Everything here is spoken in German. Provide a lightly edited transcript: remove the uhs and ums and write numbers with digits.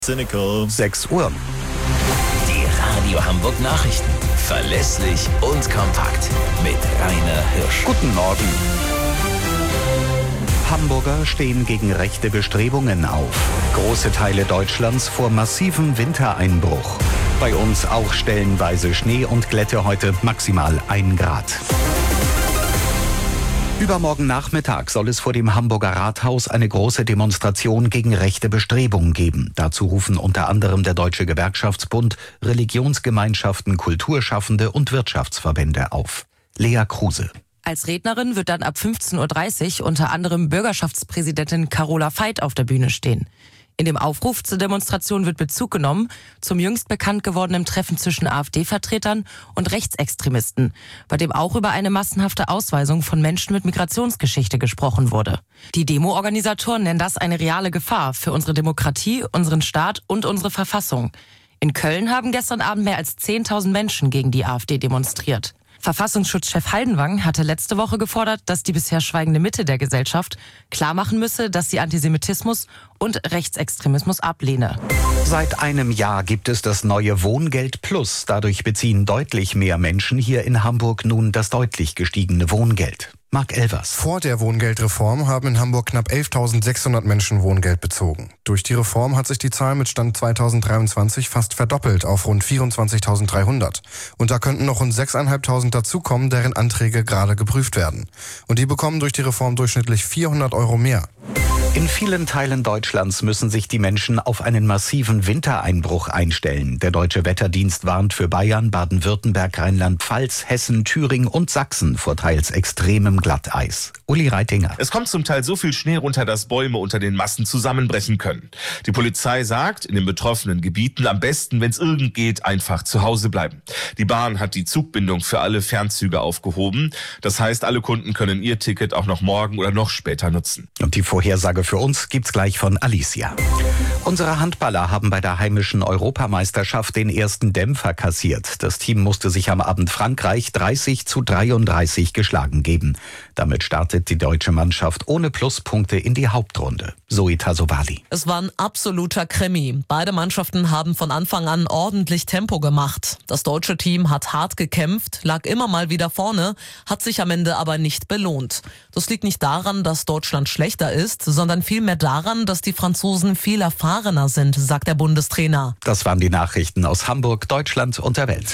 Cynical. 6 Uhr. Die Radio Hamburg Nachrichten. Verlässlich und kompakt. Mit Rainer Hirsch. Guten Morgen. Hamburger stehen gegen rechte Bestrebungen auf. Große Teile Deutschlands vor massivem Wintereinbruch. Bei uns auch stellenweise Schnee und Glätte, heute maximal 1 Grad. Übermorgen Nachmittag soll es vor dem Hamburger Rathaus eine große Demonstration gegen rechte Bestrebungen geben. Dazu rufen unter anderem der Deutsche Gewerkschaftsbund, Religionsgemeinschaften, Kulturschaffende und Wirtschaftsverbände auf. Lea Kruse. Als Rednerin wird dann ab 15.30 Uhr unter anderem Bürgerschaftspräsidentin Carola Veit auf der Bühne stehen. In dem Aufruf zur Demonstration wird Bezug genommen zum jüngst bekannt gewordenen Treffen zwischen AfD-Vertretern und Rechtsextremisten, bei dem auch über eine massenhafte Ausweisung von Menschen mit Migrationsgeschichte gesprochen wurde. Die Demo-Organisatoren nennen das eine reale Gefahr für unsere Demokratie, unseren Staat und unsere Verfassung. In Köln haben gestern Abend mehr als 10.000 Menschen gegen die AfD demonstriert. Verfassungsschutzchef Haldenwang hatte letzte Woche gefordert, dass die bisher schweigende Mitte der Gesellschaft klarmachen müsse, dass sie Antisemitismus und Rechtsextremismus ablehne. Seit einem Jahr gibt es das neue Wohngeld Plus. Dadurch beziehen deutlich mehr Menschen hier in Hamburg nun das deutlich gestiegene Wohngeld. Marc Elvers. Vor der Wohngeldreform haben in Hamburg knapp 11.600 Menschen Wohngeld bezogen. Durch die Reform hat sich die Zahl mit Stand 2023 fast verdoppelt auf rund 24.300. Und da könnten noch rund 6.500 dazukommen, deren Anträge gerade geprüft werden. Und die bekommen durch die Reform durchschnittlich 400 € mehr. In vielen Teilen Deutschlands müssen sich die Menschen auf einen massiven Wintereinbruch einstellen. Der Deutsche Wetterdienst warnt für Bayern, Baden-Württemberg, Rheinland-Pfalz, Hessen, Thüringen und Sachsen vor teils extremem Glatteis. Uli Reitinger. Es kommt zum Teil so viel Schnee runter, dass Bäume unter den Massen zusammenbrechen können. Die Polizei sagt, in den betroffenen Gebieten am besten, wenn es irgend geht, einfach zu Hause bleiben. Die Bahn hat die Zugbindung für alle Fernzüge aufgehoben. Das heißt, alle Kunden können ihr Ticket auch noch morgen oder noch später nutzen. Und die Vorhersage für uns gibt's gleich von Alicia. Unsere Handballer haben bei der heimischen Europameisterschaft den ersten Dämpfer kassiert. Das Team musste sich am Abend Frankreich 30-33 geschlagen geben. Damit startet die deutsche Mannschaft ohne Pluspunkte in die Hauptrunde. Zoe Tasovali. Es war ein absoluter Krimi. Beide Mannschaften haben von Anfang an ordentlich Tempo gemacht. Das deutsche Team hat hart gekämpft, lag immer mal wieder vorne, hat sich am Ende aber nicht belohnt. Das liegt nicht daran, dass Deutschland schlechter ist, sondern vielmehr daran, dass die Franzosen viel erfahrener sind, sagt der Bundestrainer. Das waren die Nachrichten aus Hamburg, Deutschland und der Welt.